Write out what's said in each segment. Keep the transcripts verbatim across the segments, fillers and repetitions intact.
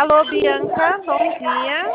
Alô, Bianca, bom dia.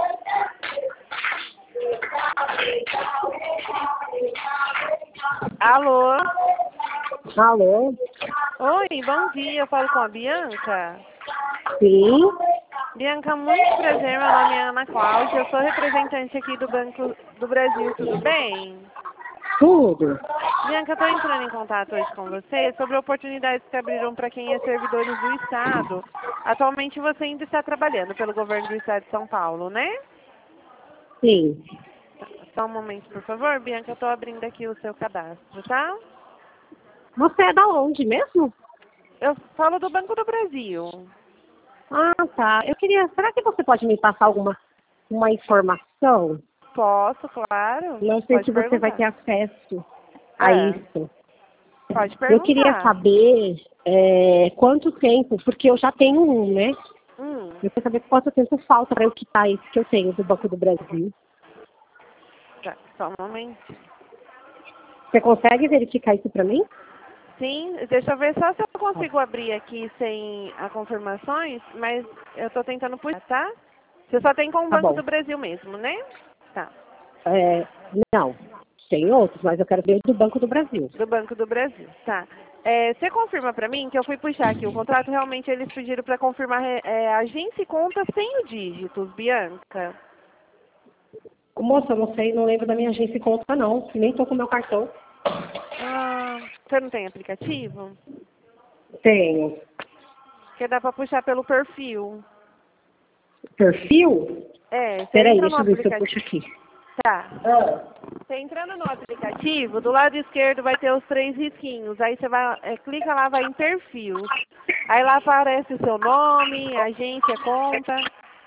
Alô? Alô? Oi, bom dia, eu falo com a Bianca. Sim. Bianca, muito prazer, meu nome é Ana Cláudia, eu sou representante aqui do Banco do Brasil, tudo bem? Tudo. Bianca, estou entrando em contato hoje com você sobre oportunidades que abriram para quem é servidores do Estado. Atualmente você ainda está trabalhando pelo governo do Estado de São Paulo, né? Sim. Só um momento, por favor, Bianca, eu estou abrindo aqui o seu cadastro, tá? Você é da onde mesmo? Eu falo do Banco do Brasil. Ah, tá. Eu queria... Será que você pode me passar alguma uma informação? Posso, claro. Não sei Pode se você vai perguntar. ter acesso a É, isso. pode Eu queria perguntar. saber é, quanto tempo, porque eu já tenho um, né? Hum, Eu quero saber quanto tempo falta para eu quitar esse que eu tenho do Banco do Brasil. tá, só um momento. Você consegue verificar isso para mim? Sim, deixa eu ver só se eu consigo abrir aqui sem as confirmações, mas eu estou tentando puxar, tá? Você só tem com o Tá Banco bom. do Brasil mesmo, né? Tá, É, não, tem outros, mas eu quero ver do Banco do Brasil. do Banco do Brasil, tá. É, você confirma pra mim que eu fui puxar aqui o contrato, realmente eles pediram pra confirmar é, agência e conta sem os dígitos, Bianca. Moça, eu não sei, não lembro da minha agência e conta, não. Nem tô com meu cartão. Ah, você não tem aplicativo? Tenho. Porque dá pra puxar pelo perfil. Perfil? É, você Peraí, entra no deixa eu ver se eu puxo aplicativo. aqui. Tá. Ah, Você entrando no aplicativo, do lado esquerdo vai ter os três risquinhos. Aí você vai, é, clica lá, vai em perfil. Aí lá aparece o seu nome, agência, conta.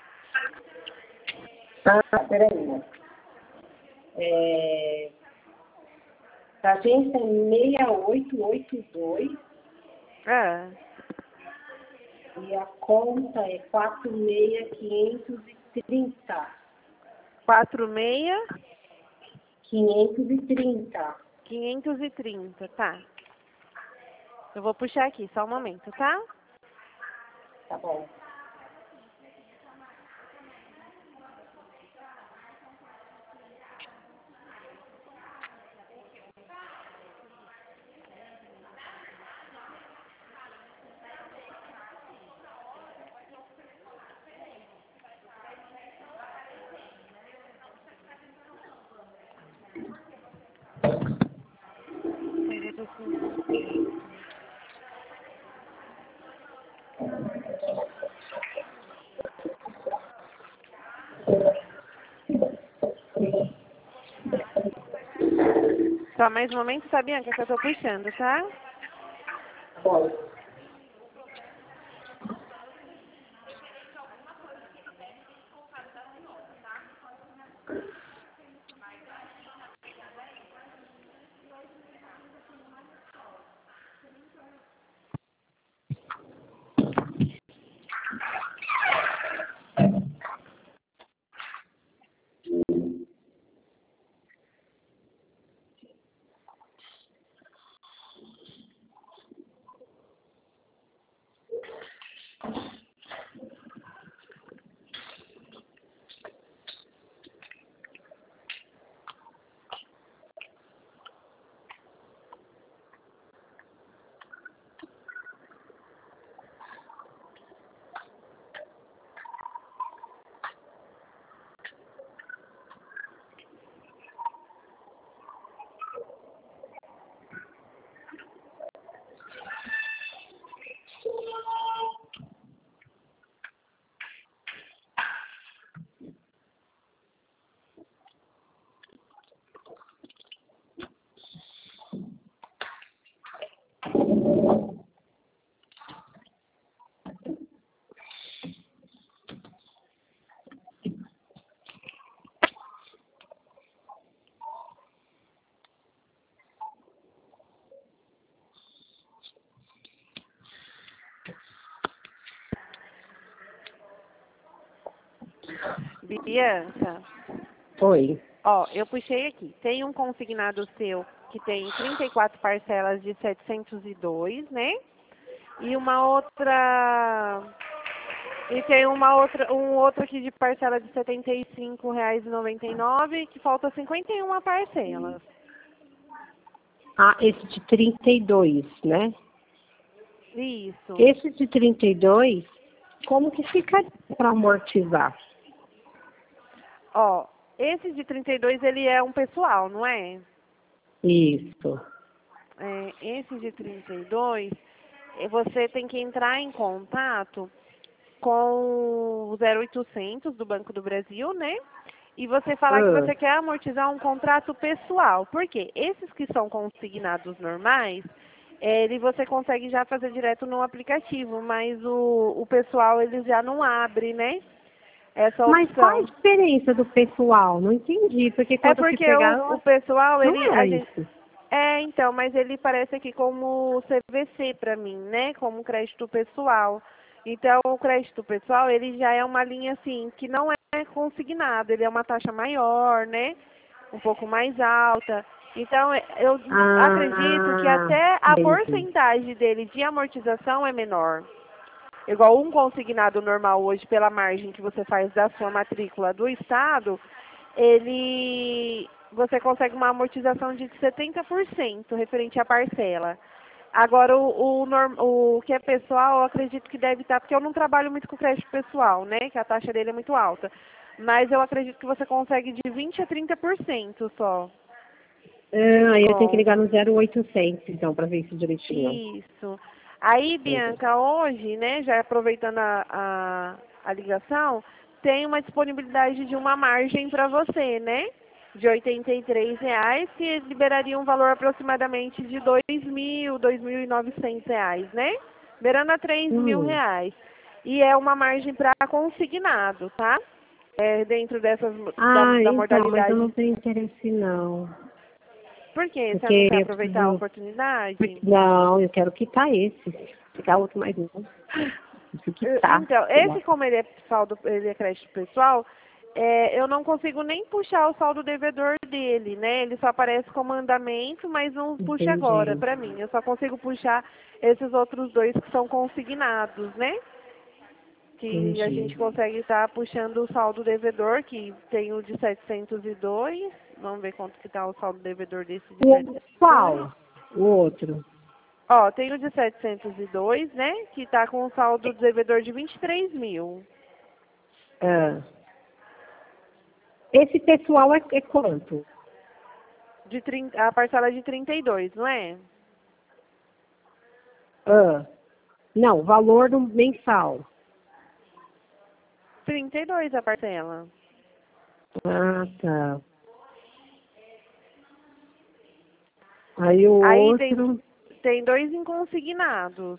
tá, peraí. É, a agência é seis oito oito dois Ah, e a conta é quatro seis quinhentos e trinta. quatro seis quinhentos e trinta. quinhentos e trinta, tá. Eu vou puxar aqui, só um momento, tá? Tá bom. Só mais um momento, tá, Bianca, que eu tô puxando, tá? Bom. Bianca, Oi. ó, eu puxei aqui. Tem um consignado seu que tem trinta e quatro parcelas de setecentos e dois, né? E uma outra E tem uma outra, um outro aqui de parcela de setenta e cinco reais e noventa e nove centavos, que falta cinquenta e uma parcelas. Ah, esse de trinta e dois, né? Isso. Esse de trinta e dois, como que fica para amortizar? Ó, esse de trinta e dois, ele é um pessoal, não é? Isso. É, esse de trinta e dois, eh, você tem que entrar em contato com o zero oitocentos do Banco do Brasil, né? E você falar que Ah, você quer amortizar um contrato pessoal. Por quê? Esses que são consignados normais, ele você consegue já fazer direto no aplicativo, mas o, o pessoal ele já não abre, né? Essa mas qual a opção. diferença do pessoal? Não entendi, porque É quando eu fui porque pegar, o, o eu- pessoal, não ele, era a gente, isso. é, então, mas ele parece aqui como C V C para mim, né? Como crédito pessoal. Então, o crédito pessoal, ele já é uma linha assim, que não é consignado, ele é uma taxa maior, né? Um pouco mais alta. Então, é, eu acredito que Ah, até a entendi. porcentagem dele de amortização é menor. Igual um consignado normal hoje, pela margem que você faz da sua matrícula do Estado, ele você consegue uma amortização de setenta por cento referente à parcela. Agora, o, o, norm- o que é pessoal, eu acredito que deve estar, porque eu não trabalho muito com crédito pessoal, né, que a taxa dele é muito alta. Mas eu acredito que você consegue de vinte a trinta por cento só de Ah, aí eu tenho que ligar desconto. no zero oitocentos, então, para ver isso direitinho. Isso. Aí, Entendi. Bianca, hoje, né, já aproveitando a, a, a ligação, tem uma disponibilidade de uma margem para você, né? De oitenta e três reais, que liberaria um valor aproximadamente de dois mil, dois mil e novecentos reais, né? Beirando a três mil Hum. reais. E é uma margem para consignado, tá? É dentro dessas, da, Ah, da então, mas eu não modalidade. tenho interesse, não. Por quê? Você não Porque quer eu aproveitar a preciso... porque- oportunidade? Não, eu quero quitar esse. Ficar outro mais novo. Preciso Eh, quitar. Então, Sei lá. esse como ele é saldo, ele é crédito pessoal, é, eu não consigo nem puxar o saldo devedor dele, né? Ele só aparece como andamento, mas não puxa agora Entendi. para mim. Eu só consigo puxar esses outros dois que são consignados, né? Que a Entendi. gente consegue estar puxando o saldo devedor, que tem o de setecentos e dois. Vamos ver quanto que tá o saldo devedor desse de O outro setecentos e dois. qual? O outro. Ó, tem o de setecentos e dois, né? Que tá com o saldo devedor de vinte e três mil. Ah. Esse pessoal é, é quanto? De trinta, a parcela de trinta e dois, não é? Ah. Não, valor do mensal. trinta e dois a parcela. Ah, tá. Aí o Aí tem, outro. tem dois inconsignados,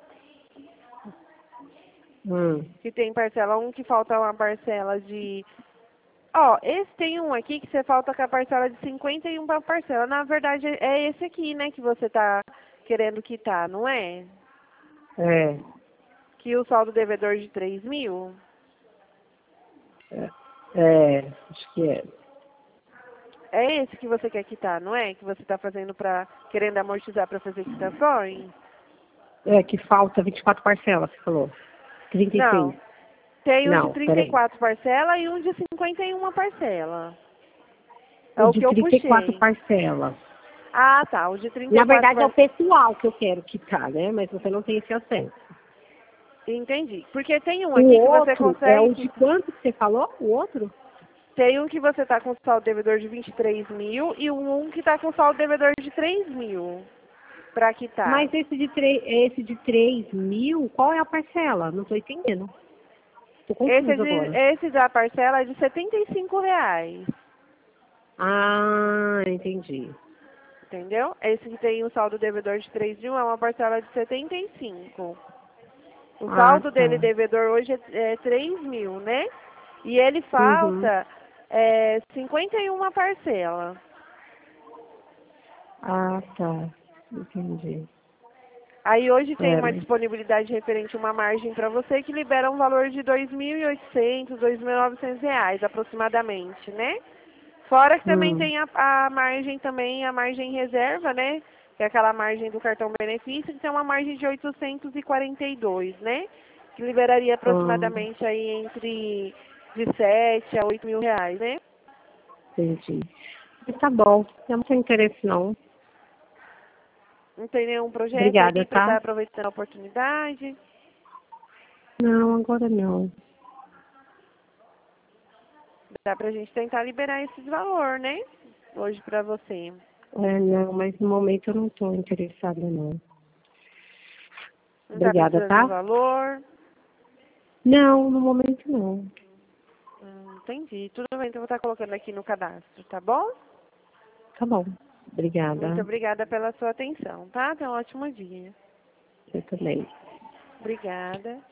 Hum. que tem parcela, um que falta uma parcela de... Ó, esse tem um aqui que você falta com a parcela de cinquenta e um para parcela. Na verdade, é esse aqui, né, que você tá querendo quitar, não é? É. Que o saldo devedor de três mil. É, é, acho que é. É esse que você quer quitar, não é? Que você está fazendo para querendo amortizar para fazer quitações? É que falta vinte e quatro parcelas, você falou. trinta e seis. Não. Tem um de Não, trinta e peraí. quatro parcela e um de cinquenta e uma parcela. É O o de que eu trinta e quatro puxei. parcelas. Ah, tá. O de trinta Na e quatro verdade é o parcelas. pessoal que eu quero quitar, né? Mas você não tem esse acesso. Entendi. Porque tem um O aqui que você outro é consegue o de quitar. quanto que você falou? O outro? Tem um que você está com saldo devedor de vinte e três mil e um que está com saldo devedor de três mil para quitar. Mas esse de, três, esse de três mil, qual é a parcela? Não estou entendendo. Estou Esse, é confusa de, agora. esse da parcela é de setenta e cinco reais. Ah, entendi. Entendeu? Esse que tem o saldo devedor de três mil é uma parcela de setenta e cinco. O Ah, saldo dele tá. devedor hoje é, é três mil, né? E ele Uhum. falta é, cinquenta e uma parcela. Ah, tá. Entendi. Aí hoje tem É, uma mas... disponibilidade referente a uma margem para você que libera um valor de dois mil e oitocentos, dois mil e novecentos reais aproximadamente, né? Fora que também Hum. tem a, a margem também, a margem reserva, né? Que é aquela margem do cartão benefício, que tem uma margem de oitocentos e quarenta e dois, né? que liberaria aproximadamente aí entre de sete a oito mil reais, né? Entendi. Tá bom, não tem interesse não. Não tem nenhum projeto Obrigada, aí para estar tá? aproveitando a oportunidade? Não, agora não. Dá pra gente tentar liberar esses valores, né? Hoje pra você. É, não, mas no momento eu não estou interessada não. Não tá Obrigada, precisando do tá? valor? Não, no momento não. Hum, entendi. Tudo bem, então eu vou estar colocando aqui no cadastro, tá bom? Tá bom. Muito Obrigada. obrigada pela sua atenção, tá? Tenha um ótimo dia. Eu também. Obrigada.